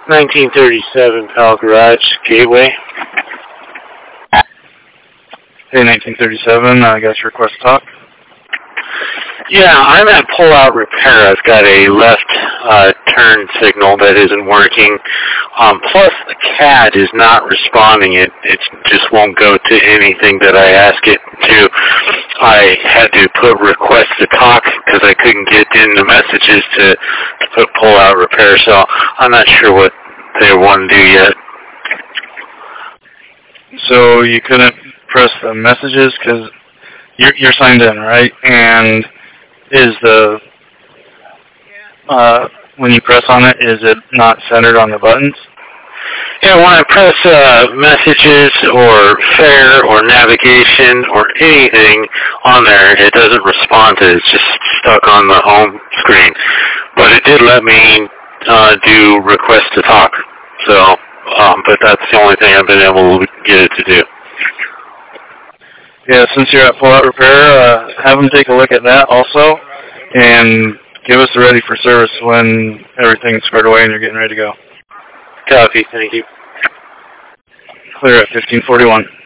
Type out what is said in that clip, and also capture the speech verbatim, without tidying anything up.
nineteen thirty-seven Pal Garage Gateway. Hey, nineteen thirty-seven, I got your request to talk. Yeah, I'm at pull-out repair. I've got a left uh, turn signal that isn't working. Um, plus, the C A D is not responding. It it just won't go to anything that I ask it to. I had to put request to talk because I couldn't get in the messages to, to put pull-out repair. So I'm not sure what they want to do yet. So you couldn't press the messages because you're, you're signed in, right? And is the, uh, when you press on it, is it not centered on the buttons? Yeah, when I press uh, messages or fare or navigation or anything on there, it doesn't respond to it. It's just stuck on the home screen. But it did let me uh, do request to talk. So, um, but that's the only thing I've been able to get it to do. Yeah, since you're at pull-out repair, uh, have them take a look at that also, and give us a ready for service when everything's squared away and you're getting ready to go. Copy, thank you. Clear at fifteen forty-one.